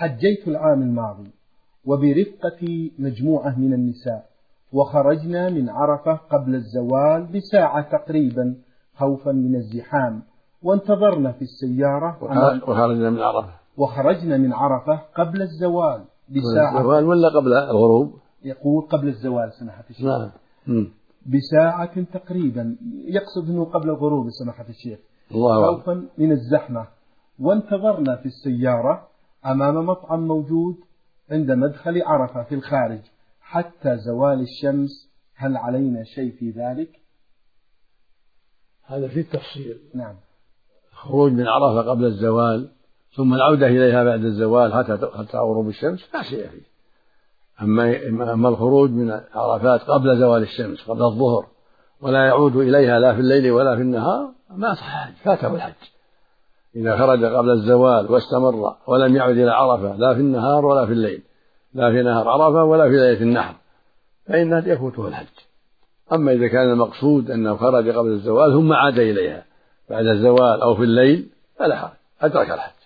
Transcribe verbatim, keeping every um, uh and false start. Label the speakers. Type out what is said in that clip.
Speaker 1: حجيت العام الماضي وبرفقتي مجموعة من النساء، وخرجنا من عرفة قبل الزوال بساعة تقريبا خوفا من الزحام، وانتظرنا في السيارة.
Speaker 2: وخرجنا من عرفة
Speaker 1: وخرجنا من عرفة قبل الزوال بساعة.
Speaker 2: الزوال ولا قبل الغروب؟
Speaker 1: يقول قبل الزوال سماحة الشيخ.
Speaker 2: نعم.
Speaker 1: بساعة تقريبا، يقصد أنه قبل الغروب سماحة الشيخ، خوفا من الزحمة. وانتظرنا في السيارة أمام مطعم موجود عند مدخل عرفة في الخارج حتى زوال الشمس. هل علينا شيء في ذلك؟
Speaker 2: هذا في التفصيل.
Speaker 1: نعم.
Speaker 2: خروج من عرفة قبل الزوال ثم العودة إليها بعد الزوال حتى غروب الشمس لا شيء فيه. أما الخروج من عرفات قبل زوال الشمس قبل الظهر ولا يعود إليها لا في الليل ولا في النهار ما صح، فاته الحج. إذا خرج قبل الزوال واستمر ولم يعد إلى عرفة لا في النهار ولا في الليل، لا في نهار عرفة ولا في ليلة النحر، فإنه يفوته الحج. أما إذا كان المقصود أنه خرج قبل الزوال ثم عاد إليها بعد الزوال أو في الليل فلا حرج، أدرك الحج.